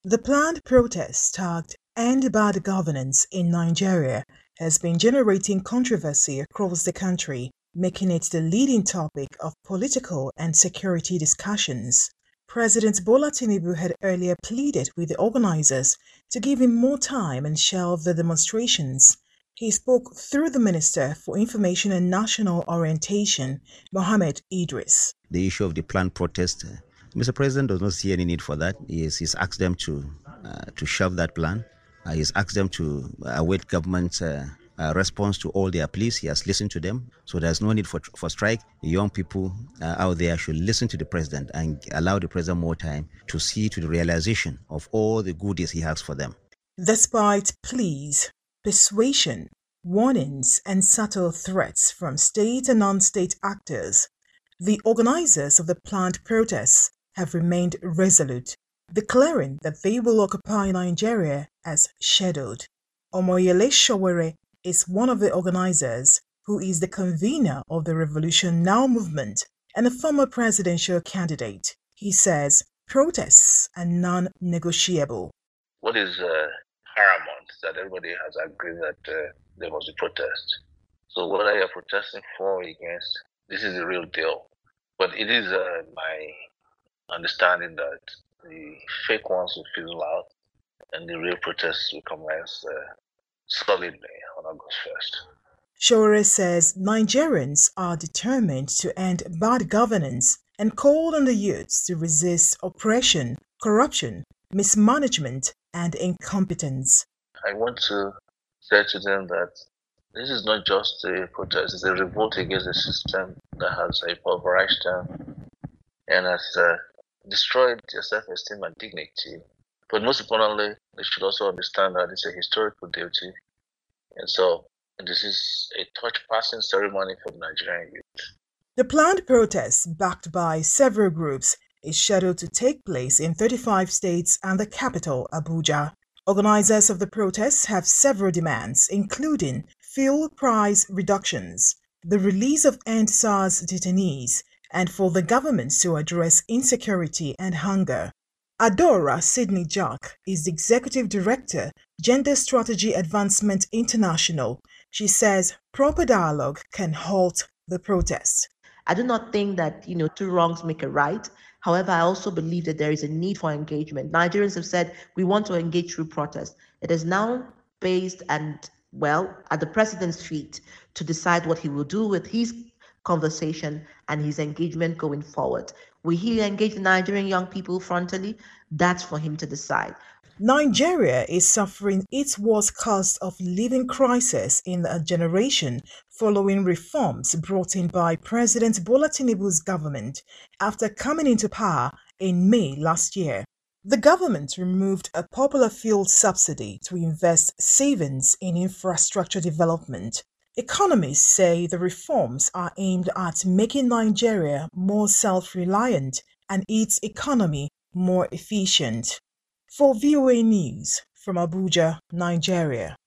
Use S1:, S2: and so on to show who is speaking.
S1: The planned protest tagged End Bad Governance in Nigeria has been generating controversy across the country, making it the leading topic of political and security discussions. President Bola Tinubu had earlier pleaded with the organizers to give him more time and shelve the demonstrations. He spoke through the Minister for Information and National Orientation, Mohammed Idris.
S2: The issue of the planned protest, Mr. President does not see any need for that. He's asked them to shelve that plan. He's asked them to await government's response to all their pleas. He has listened to them. So there's no need for strike. The young people out there should listen to the president and allow the president more time to see to the realization of all the goodies he has for them.
S1: Despite pleas, persuasion, warnings, and subtle threats from state and non-state actors, the organizers of the planned protests have remained resolute, declaring that they will occupy Nigeria as scheduled. Omoyele Sowore is one of the organizers, who is the convener of the Revolution Now movement and a former presidential candidate. He says protests are non-negotiable.
S3: What is paramount is that everybody has agreed that there must be protest. So whether you're protesting for or against, this is the real deal. But it is my understanding that the fake ones will fizzle out and the real protests will commence solidly on August 1st.
S1: Sowore says Nigerians are determined to end bad governance and called on the youths to resist oppression, corruption, mismanagement, and incompetence.
S3: I want to say to them that this is not just a protest, it's a revolt against a system that has impoverished them and has destroyed their self-esteem and dignity. But most importantly, they should also understand that it's a historical duty. And so this is a torch-passing ceremony for the Nigerian youth.
S1: The planned protest, backed by several groups, is scheduled to take place in 35 states and the capital, Abuja. Organizers of the protests have several demands, including fuel price reductions, the release of EndSARS detainees, and for the government to address insecurity and hunger. Adora Sydney Jack is the Executive Director, Gender Strategy Advancement International. She says proper dialogue can halt the protest.
S4: I do not think that, two wrongs make a right. However, I also believe that there is a need for engagement. Nigerians have said we want to engage through protest. It is now based at the president's feet to decide what he will do with his conversation and his engagement going forward. Will he engage the Nigerian young people frontally? That's for him to decide.
S1: Nigeria is suffering its worst cost of living crisis in a generation following reforms brought in by President Bola Tinubu's government after coming into power in May last year. The government removed a popular fuel subsidy to invest savings in infrastructure development. Economists say the reforms are aimed at making Nigeria more self-reliant and its economy more efficient. For VOA News from Abuja, Nigeria.